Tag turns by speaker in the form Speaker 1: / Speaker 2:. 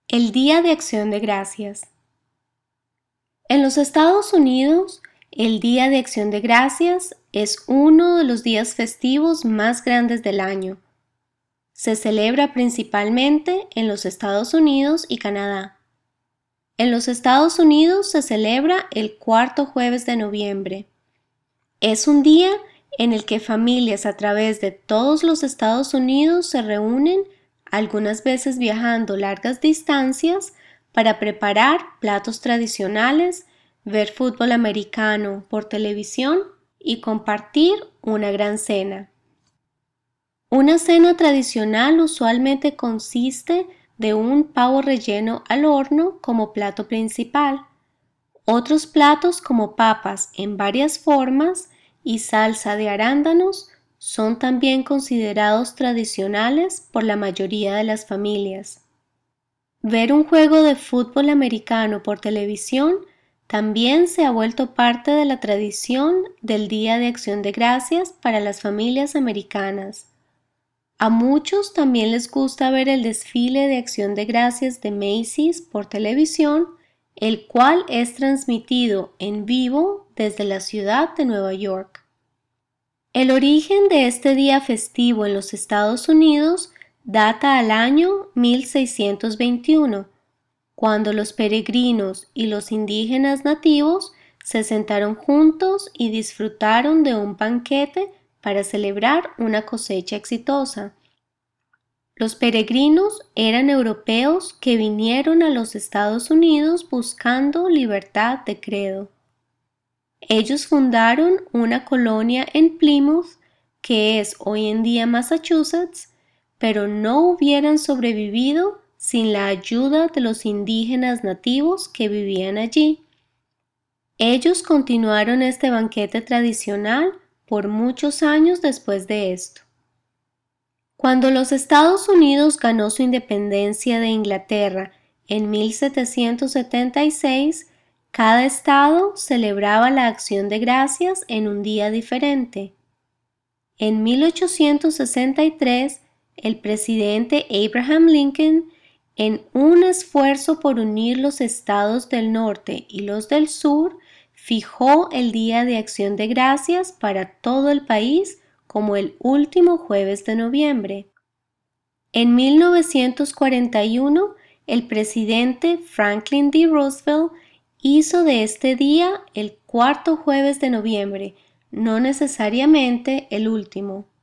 Speaker 1: El Día de Acción de Gracias. En los Estados Unidos, el Día de Acción de Gracias es uno de los días festivos más grandes del año. Se celebra principalmente en los Estados Unidos y Canadá. En los Estados Unidos se celebra el cuarto jueves de noviembre. Es un día en el que familias a través de todos los Estados Unidos se reúnen, algunas veces viajando largas distancias, para preparar platos tradicionales, ver fútbol americano por televisión y compartir una gran cena. Una cena tradicional usualmente consiste de un pavo relleno al horno como plato principal. Otros platos como papas en varias formas y salsa de arándanos son también considerados tradicionales por la mayoría de las familias. Ver un juego de fútbol americano por televisión también se ha vuelto parte de la tradición del Día de Acción de Gracias para las familias americanas. A muchos también les gusta ver el desfile de Acción de Gracias de Macy's por televisión, el cual es transmitido en vivo desde la ciudad de Nueva York. El origen de este día festivo en los Estados Unidos data al año 1621, cuando los peregrinos y los indígenas nativos se sentaron juntos y disfrutaron de un banquete para celebrar una cosecha exitosa. Los peregrinos eran europeos que vinieron a los Estados Unidos buscando libertad de credo. Ellos fundaron una colonia en Plymouth, que es hoy en día Massachusetts, pero no hubieran sobrevivido sin la ayuda de los indígenas nativos que vivían allí. Ellos continuaron este banquete tradicional por muchos años después de esto. Cuando los Estados Unidos ganó su independencia de Inglaterra en 1776, cada estado celebraba la Acción de Gracias en un día diferente. En 1863, el presidente Abraham Lincoln, en un esfuerzo por unir los estados del norte y los del sur, fijó el Día de Acción de Gracias para todo el país como el último jueves de noviembre. En 1941, el presidente Franklin D. Roosevelt hizo de este día el cuarto jueves de noviembre, no necesariamente el último.